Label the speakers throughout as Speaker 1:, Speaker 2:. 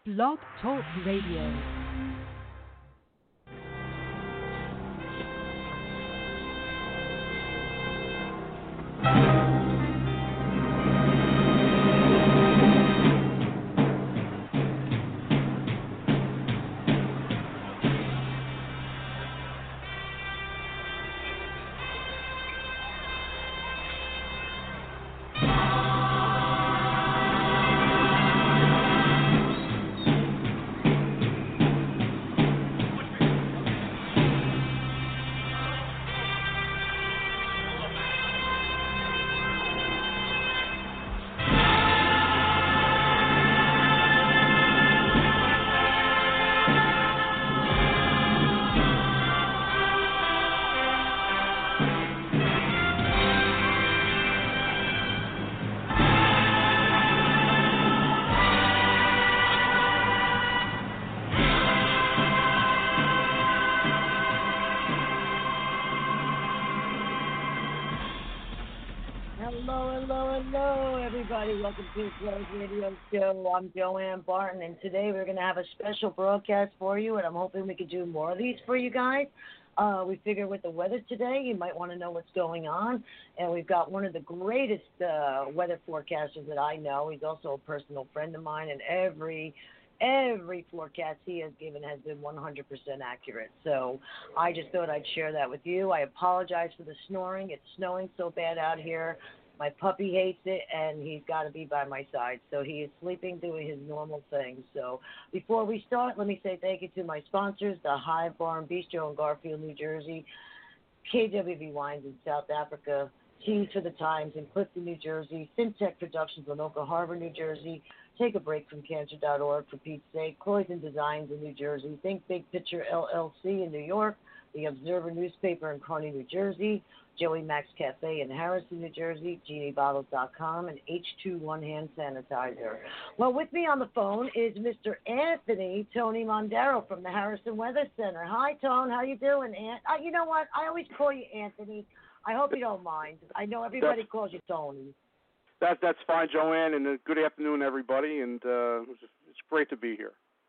Speaker 1: Blog Talk Radio.
Speaker 2: Hello, everybody. Welcome to the Close Radio Show. I'm Joanne Barton, and today we're going to have a special broadcast for you, and I'm hoping we can do more of these for you guys. We figure with the weather today, you might want to know what's going on, and we've got one of the greatest weather forecasters that I know. He's also a personal friend of mine, and every forecast he has given has been 100% accurate. So I just thought I'd share that with you. I apologize for the snoring. It's snowing so bad out here. My puppy hates it, and he's got to be by my side. So he is sleeping, doing his normal thing. So before we start, let me say thank you to my sponsors, the Hive Bar and Bistro in Garfield, New Jersey, KWV Wines in South Africa, Tees for the Times in Clifton, New Jersey, Syntech Productions in Oka Harbor, New Jersey, Take a Break from Cancer.org for Pete's sake, Croydon Designs in New Jersey, Think Big Picture LLC in New York, The Observer Newspaper in Kearney, New Jersey, Joey Max Cafe in Harrison, New Jersey, GenieBottles.com, and H21 Hand Sanitizer. Well, with me on the phone is Mr. Anthony Tony Mondaro from the Harrison Weather Center. Hi, Tone. How you doing, Ant? You know what? I always call you Anthony. I hope you don't mind. I know everybody calls you Tony.
Speaker 3: That's fine, Joanne, and good afternoon, everybody, and it's great to be here.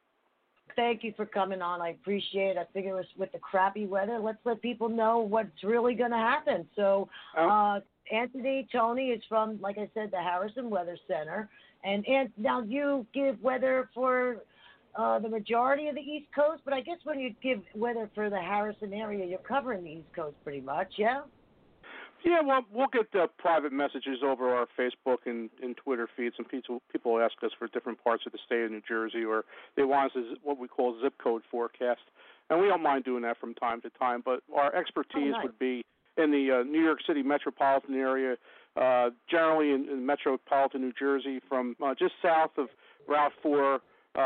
Speaker 2: Thank you for coming on. I appreciate it. I figure with the crappy weather, let's let people know what's really going to happen. So Anthony Tony is from, like I said, the Harrison Weather Center. And now you give weather for the majority of the East Coast, but I guess when you give weather for the Harrison area, you're covering the East Coast pretty much, yeah?
Speaker 3: Yeah, well, we'll get private messages over our Facebook and Twitter feeds, and people ask us for different parts of the state of New Jersey, or they want us as what we call zip code forecast, and we don't mind doing that from time to time, but our expertise would be in the New York City metropolitan area, generally in metropolitan New Jersey, from just south of Route 4,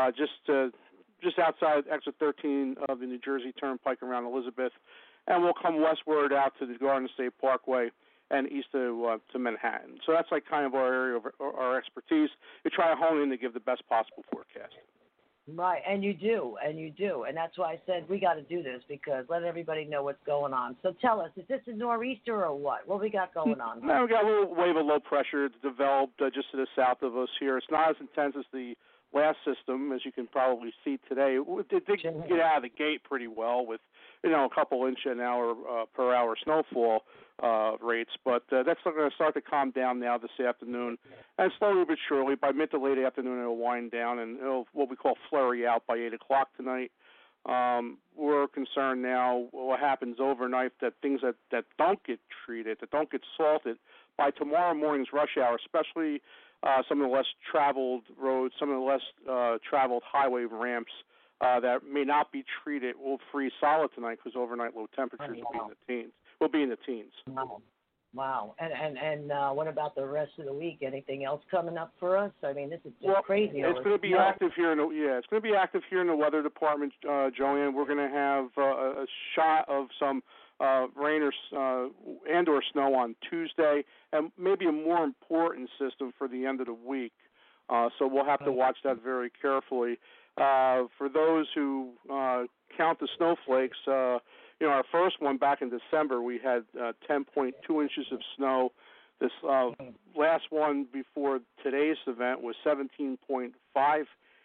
Speaker 3: just outside exit 13 of the New Jersey Turnpike around Elizabeth, and we'll come westward out to the Garden State Parkway and east to Manhattan. So that's like kind of our area of our expertise. We try to hone in to give the best possible forecast.
Speaker 2: Right, and you do. And that's why I said we got to do this, because let everybody know what's going on. So tell us, is this a nor'easter or what? What we got going on?
Speaker 3: No, we got a little wave of low pressure. It's developed just to the south of us here. It's not as intense as the last system, as you can probably see today. It did get out of the gate pretty well with, a couple inch an hour per hour snowfall rates, but that's going to start to calm down now this afternoon, and slowly but surely, by mid to late afternoon, it'll wind down, and it'll what we call flurry out by 8 o'clock tonight. We're concerned now what happens overnight, that things that don't get treated, that don't get salted, by tomorrow morning's rush hour, especially some of the less traveled roads, some of the less traveled highway ramps that may not be treated will freeze solid tonight, because overnight low temperatures will be in the teens.
Speaker 2: Wow. And what about the rest of the week? Anything else coming up for us? I mean, this is just crazy.
Speaker 3: It's going to be active here. It's going to be active here in the weather department, Joanne. We're going to have a shot of some rain or snow on Tuesday, and maybe a more important system for the end of the week. So we'll have to watch that very carefully. For those who count the snowflakes, our first one back in December, we had 10.2 inches of snow. This last one before today's event was 17.5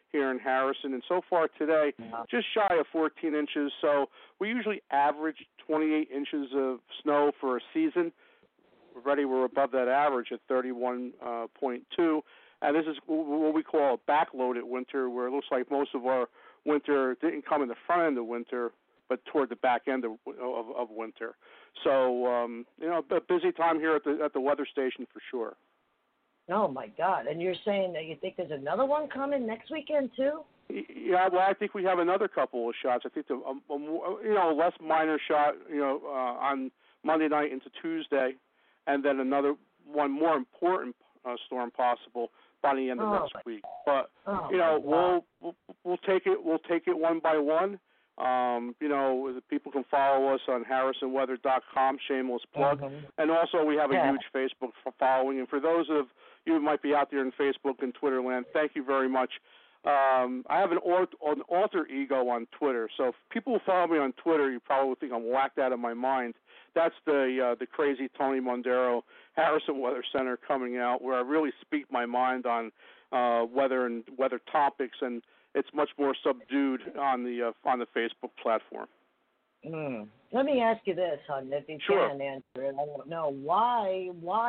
Speaker 3: here in Harrison. And so far today, just shy of 14 inches. So we usually average 28 inches of snow for a season. Already we're above that average at 31.2. And this is what we call a backloaded winter, where it looks like most of our winter didn't come in the front end of winter, but toward the back end of winter. So, a busy time here at the weather station for sure.
Speaker 2: Oh, my God. And you're saying that you think there's another one coming next weekend, too?
Speaker 3: Yeah, well, I think we have another couple of shots. I think a less minor shot, on Monday night into Tuesday, and then another one more important storm possible by the end of next week. But we'll take it. We'll take it one by one. People can follow us on HarrisonWeather.com. Shameless plug. And also we have a huge Facebook following. And for those of you who might be out there in Facebook and Twitter land, thank you very much. I have an alter ego on Twitter. So if people who follow me on Twitter, you probably think I'm whacked out of my mind. That's the crazy Tony Mondero Harrison Weather Center coming out, where I really speak my mind on weather and weather topics, and it's much more subdued on the Facebook platform.
Speaker 2: Let me ask you this, hon, if you
Speaker 3: Sure.
Speaker 2: can answer it. I don't know why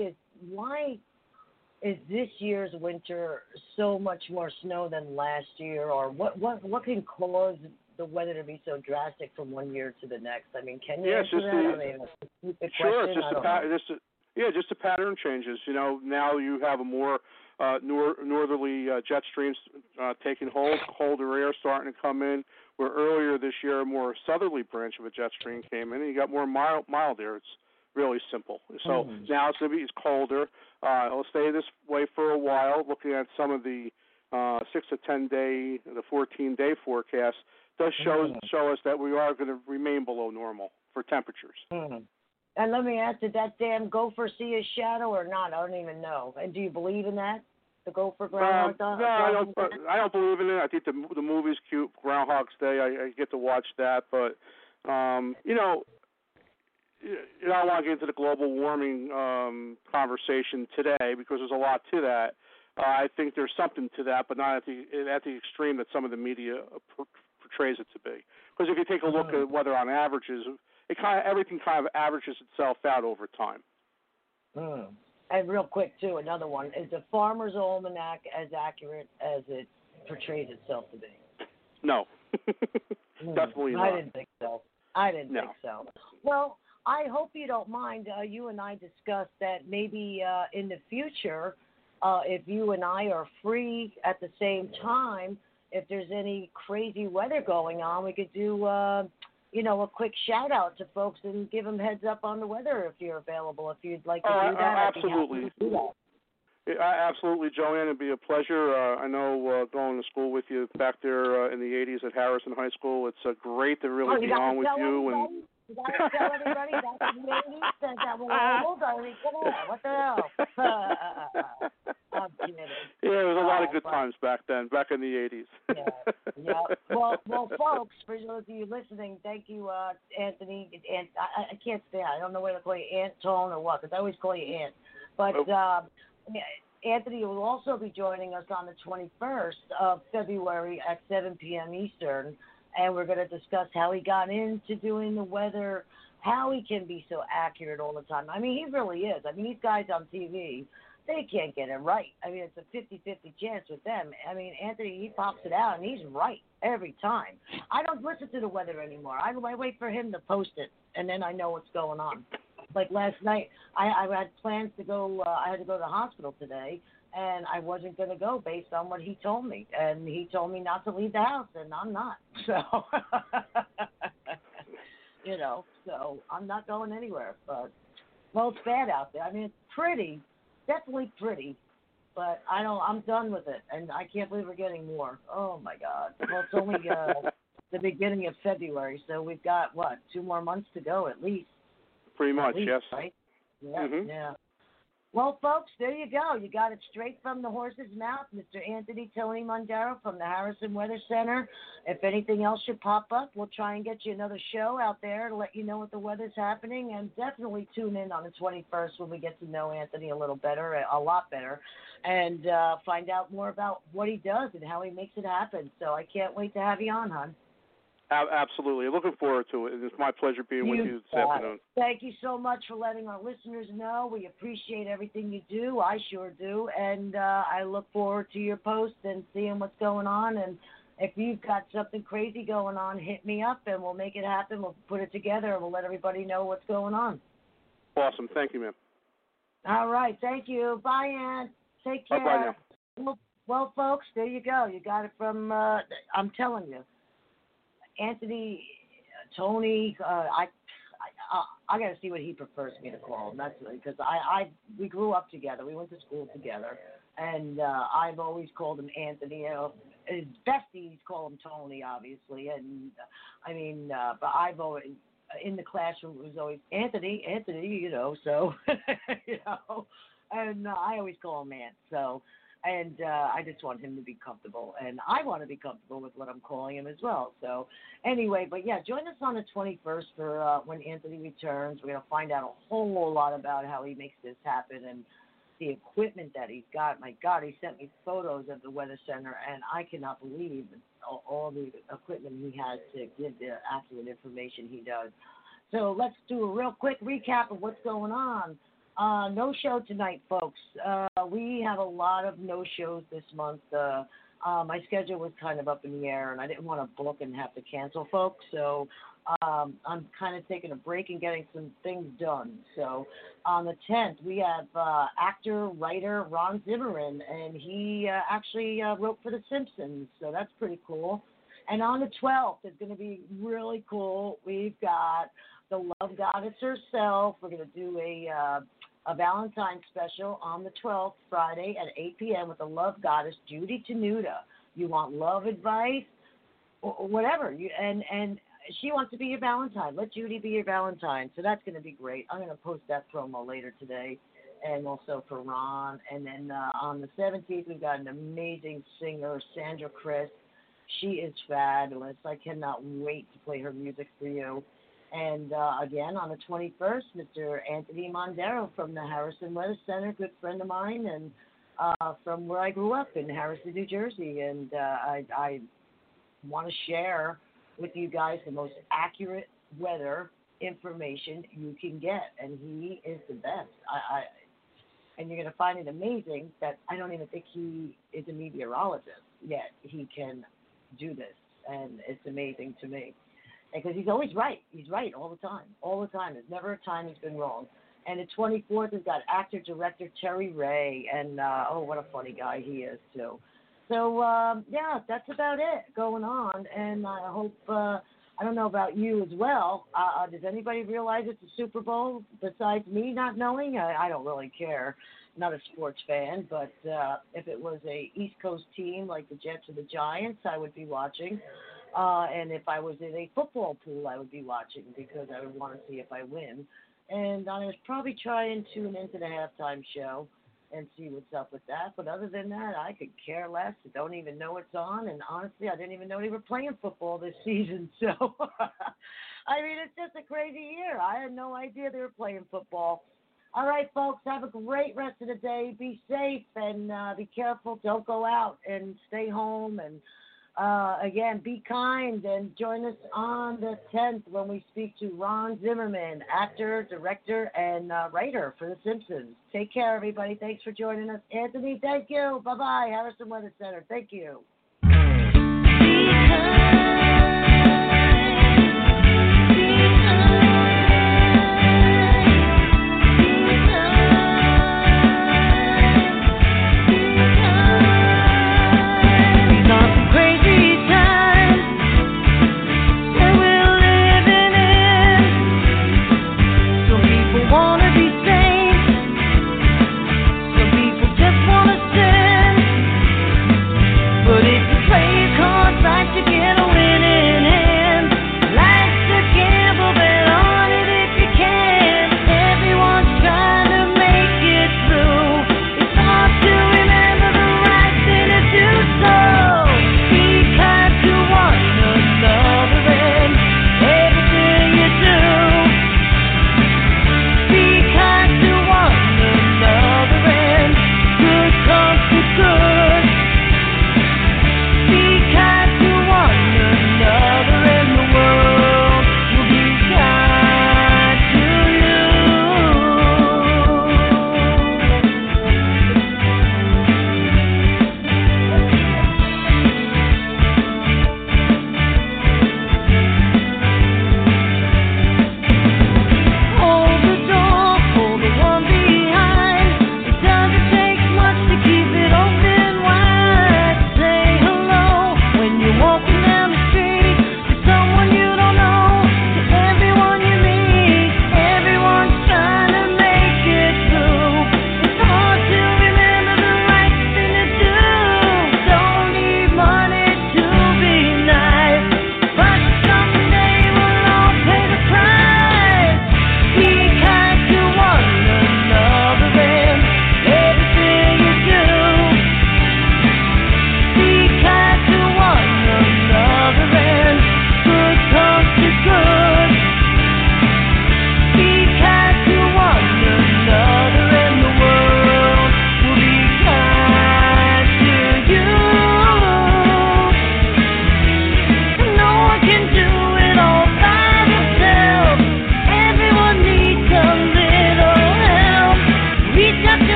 Speaker 2: is this year's winter so much more snow than last year, or what can cause the weather to be so drastic from one year to the next? I mean, can you answer that?
Speaker 3: Sure, just the pattern changes. Now you have a more northerly jet streams taking hold, colder air starting to come in, where earlier this year a more southerly branch of a jet stream came in, and you got more mild air. It's really simple. So now it's colder. It'll stay this way for a while. Looking at some of the 6 to 10 day, the 14-day forecast, does show us that we are going to remain below normal for temperatures.
Speaker 2: And let me ask, did that damn gopher see his shadow or not? I don't even know. And do you believe in that? The gopher Groundhog Day?
Speaker 3: No, I don't believe in it. I think the movie's cute, Groundhog's Day. I get to watch that, but I don't want to get into the global warming conversation today because there's a lot to that. I think there's something to that, but not at the extreme that some of the media portrays it to be. Because if you take a look at weather on averages, everything kind of averages itself out over time.
Speaker 2: And real quick, too, another one. Is the Farmer's Almanac as accurate as it portrays itself to be?
Speaker 3: No. Definitely not.
Speaker 2: I didn't think so. Think so. Well, I hope you don't mind. You and I discussed that maybe in the future, if you and I are free at the same time, if there's any crazy weather going on, we could do a quick shout out to folks and give them heads up on the weather if you're available. If you'd like to do that,
Speaker 3: absolutely.
Speaker 2: I'd be happy to do that.
Speaker 3: Absolutely, Joanne. It'd be a pleasure. I know going to school with you back there in the 80s at Harrison High School. It's great to really be on with you.
Speaker 2: And you got to tell everybody back in the 80s that we're old. I mean, come on, what the hell? I'm kidding.
Speaker 3: Yeah, it was a lot of good times back then, back in the 80s.
Speaker 2: Yeah. Well, folks, for those of you listening, thank you, Anthony. And I can't stand. I don't know whether to call you Antone or what, because I always call you Ant. But Anthony will also be joining us on the 21st of February at 7 p.m. Eastern, and we're going to discuss how he got into doing the weather, how he can be so accurate all the time. I mean, he really is. I mean, these guys on TV, they can't get it right. I mean, it's a 50-50 chance with them. I mean, Anthony, he pops it out, and he's right every time. I don't listen to the weather anymore. I wait for him to post it, and then I know what's going on. Like last night, I had plans to go. I had to go to the hospital today, and I wasn't going to go based on what he told me. And he told me not to leave the house, and I'm not. So, so I'm not going anywhere. But, well, it's bad out there. I mean, it's pretty, definitely pretty, but I'm done with it, and I can't believe we're getting more. Oh, my God. Well, it's only the beginning of February, so we've got, 2 more months to go at least.
Speaker 3: Pretty much, yes.
Speaker 2: Right? Yeah, yeah. Well, folks, there you go. You got it straight from the horse's mouth, Mr. Anthony Tony Mondaro from the Harrison Weather Center. If anything else should pop up, we'll try and get you another show out there to let you know what the weather's happening. And definitely tune in on the 21st when we get to know Anthony a little better, a lot better, and find out more about what he does and how he makes it happen. So I can't wait to have you on, hon.
Speaker 3: Absolutely. Looking forward to it. It's my pleasure being with you this afternoon.
Speaker 2: Thank you so much for letting our listeners know. We appreciate everything you do. I sure do. And I look forward to your post and seeing what's going on. And if you've got something crazy going on, hit me up and we'll make it happen. We'll put it together and we'll let everybody know what's going on.
Speaker 3: Awesome. Thank you, ma'am.
Speaker 2: All right. Thank you. Bye, Ann. Take care.
Speaker 3: Bye-bye now.
Speaker 2: Well, folks, there you go. You got it from, I'm telling you. Anthony, Tony, I got to see what he prefers me to call him. That's because we grew up together. We went to school together, and I've always called him Anthony. You know, his besties call him Tony, obviously, and but I've always in the classroom it was always Anthony, you know. So you know, and I always call him Ant. So. And I just want him to be comfortable, and I want to be comfortable with what I'm calling him as well. So anyway, but yeah, join us on the 21st for when Anthony returns. We're going to find out a whole lot about how he makes this happen and the equipment that he's got. My God, he sent me photos of the Weather Center, and I cannot believe all the equipment he has to give the accurate information he does. So let's do a real quick recap of what's going on. No show tonight, folks. We have a lot of no-shows this month. My schedule was kind of up in the air, and I didn't want to book and have to cancel, folks. So I'm kind of taking a break and getting some things done. So on the 10th, we have actor, writer Ron Zimmerman, and he actually wrote for The Simpsons. So that's pretty cool. And on the 12th, it's going to be really cool. We've got the Love Goddess herself. We're going to do a Valentine's special on the 12th, Friday at 8 p.m. with the Love Goddess, Judy Tenuta. You want love advice, or whatever, and she wants to be your Valentine. Let Judy be your Valentine. So that's going to be great. I'm going to post that promo later today, and also for Ron. And then on the 17th, we've got an amazing singer, Sandra Chris. She is fabulous. I cannot wait to play her music for you. And again, on the 21st, Mr. Anthony Mondaro from the Harrison Weather Center, good friend of mine, and from where I grew up in Harrison, New Jersey. And I want to share with you guys the most accurate weather information you can get. And he is the best. And you're going to find it amazing that I don't even think he is a meteorologist, yet he can do this. And it's amazing to me. Because he's always right. He's right all the time. All the time. There's never a time he's been wrong. And the 24th, we've got actor-director Terry Ray. And, what a funny guy he is, too. So, yeah, that's about it going on. And I hope, I don't know about you as well. Does anybody realize it's a Super Bowl besides me not knowing? I don't really care. Not a sports fan. But if it was a East Coast team like the Jets or the Giants, I would be watching. And if I was in a football pool, I would be watching because I would want to see if I win. And I was probably trying to tune into the halftime show and see what's up with that. But other than that, I could care less. I don't even know it's on. And honestly, I didn't even know they were playing football this season. So, I mean, it's just a crazy year. I had no idea they were playing football. All right, folks, have a great rest of the day. Be safe and be careful. Don't go out and stay home. And again, be kind and join us on the 10th when we speak to Ron Zimmerman, actor, director, and writer for The Simpsons. Take care, everybody. Thanks for joining us. Anthony, thank you. Bye-bye. Harrison Weather Center. Thank you.